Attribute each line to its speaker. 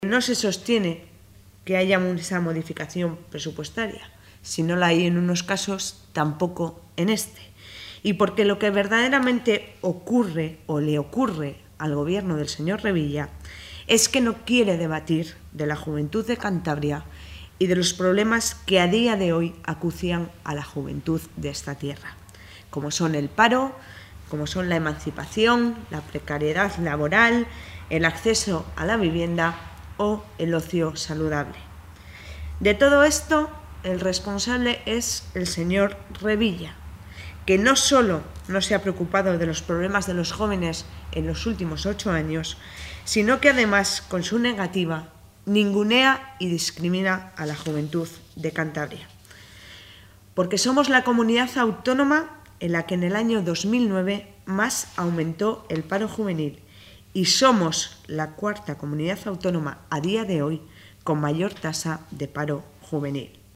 Speaker 1: no se sostiene que haya esa modificación presupuestaria. Si no la hay en unos casos, tampoco en este. Y porque lo que verdaderamente ocurre o le ocurre al gobierno del señor Revilla es que no quiere debatir de la juventud de Cantabria y de los problemas que a día de hoy acucian a la juventud de esta tierra, como son el paro, como son la emancipación, la precariedad laboral, el acceso a la vivienda o el ocio saludable. De todo esto, el responsable es el señor Revilla, que no solo no se ha preocupado de los problemas de los jóvenes en los últimos 8 años, sino que además, con su negativa, ningunea y discrimina a la juventud de Cantabria. Porque somos la comunidad autónoma en la que en el año 2009 más aumentó el paro juvenil y somos la 4ª comunidad autónoma a día de hoy con mayor tasa de paro juvenil.